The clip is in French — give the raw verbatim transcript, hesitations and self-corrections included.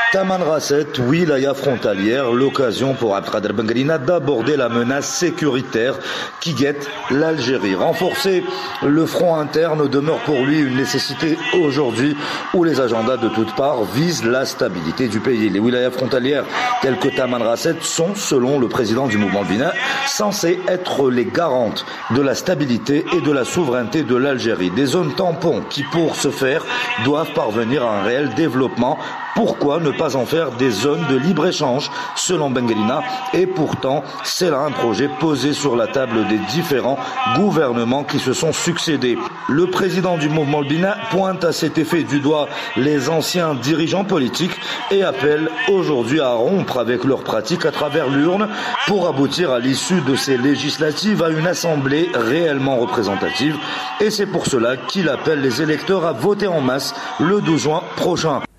Taman Rasset, wilaya frontalière, l'occasion pour Abdelkader Benguelina d'aborder la menace sécuritaire qui guette l'Algérie. Renforcer le front interne demeure pour lui une nécessité aujourd'hui où les agendas de toutes parts visent la stabilité du pays. Les wilayas frontalières telles que Taman Rasset sont, selon le président du mouvement Bina, censées être les garantes de la stabilité et de la souveraineté de l'Algérie. Des zones tampons qui, pour ce faire, doivent parvenir à un réel développement. Pourquoi ne pas en faire des zones de libre-échange, selon Benguelina? Et pourtant, c'est là un projet posé sur la table des différents gouvernements qui se sont succédés. Le président du mouvement Bina pointe à cet effet du doigt les anciens dirigeants politiques et appelle aujourd'hui à rompre avec leurs pratiques à travers l'urne pour aboutir à l'issue de ces législatives à une assemblée réellement représentative. Et c'est pour cela qu'il appelle les électeurs à voter en masse le douze juin prochain.